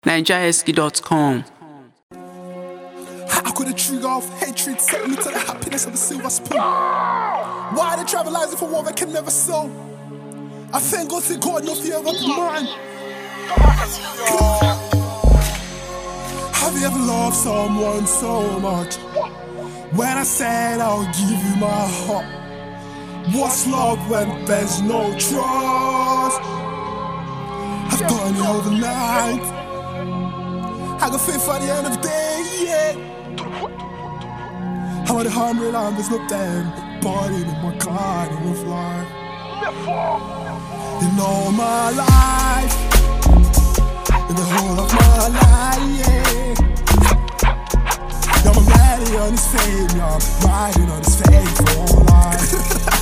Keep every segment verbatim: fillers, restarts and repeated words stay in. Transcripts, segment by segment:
Niger Esky dot com. How could a trigger of hatred set me to the happiness of a silver spoon? Why they travelizing for what they can never sow? I thank God to God, no fear of mine. Have you ever loved someone so much? When I said I'll give you my heart, what's love when there's no trust? I've done it overnight. I got faith at the end of the day, yeah. I'm at a hundred and there's no damn body in my garden of life. In all my life, in the whole of my life, yeah. I'm riding on his fame, yeah. I'm riding on his fame for all life.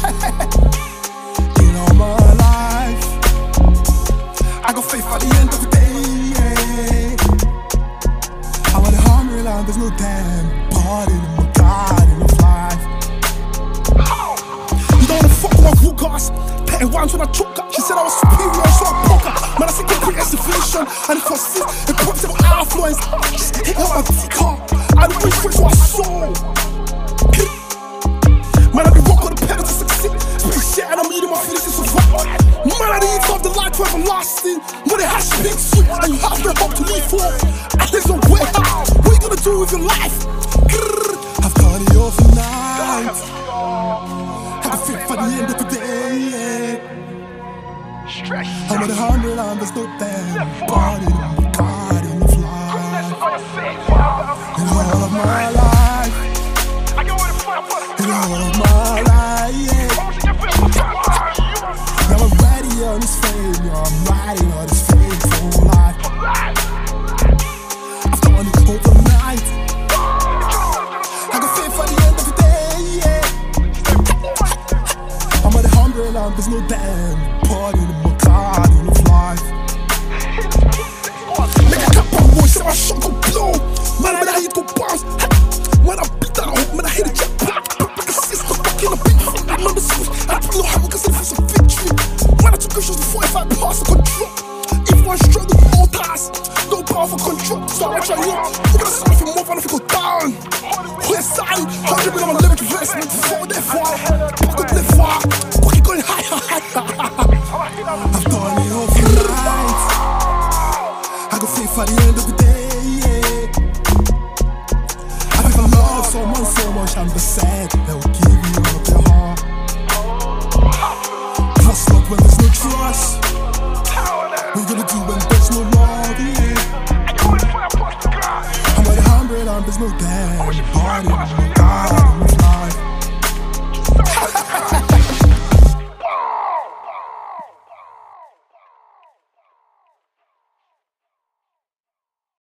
In all my life, I got faith at the end of the day, yeah. I'm at a hundred and there's no damn party in my garden of life. You don't wanna fuck with my Rugas, petting ones when I choke up. She said I was superior, so I broke up. Man, I said get quick exhibition, and if I sit, it puts them affluence. Just hit her my T-car, I don't wish for it, so I saw. Man, I be rock on the pedal to succeed. Spit shit and I'm eating my feelings to survive. Man, I need to have the life to everlasting. When it has been sweet and you have no hope to live for, and there's no way out. What you gonna do with your life? I've got it overnight. I can fit for the end of the day, yeah. I'm at a hundred and there's no damn body in my garden of life. In all of my life, in all of my life, yeah. Now I'm riding on his fame, yeah. I'm riding on his fame for life. I've done it overnight. I got faith for the end of the day, yeah. I'm at a hundred and there's no damn party in my garden of life. Make a cap on boy, say my shot go blow. Man, man, I hit go bounce. When I beat that out, man, I hit a jet black. Like a sister, fucking a big foot. I'm on the switch. I don't know how I can say this is a victory. Man, I took a shot before if I pass the control. If one struggle with all tasks, no power for control. So I try you. I'm gonna start from more, and if you go down. We're silent, hundred million on my lyric investment. Before they're far, pocket they're far. Pocket going higher, higher. I've done it overnight. I got faith at the end of the day, yeah. I've never loved someone so much, I'm the sad that will give you all of their heart. What's love when there's no trust? What you gonna do when there's no love, yeah. I'm at a hundred and there's no damn body in my garden of life.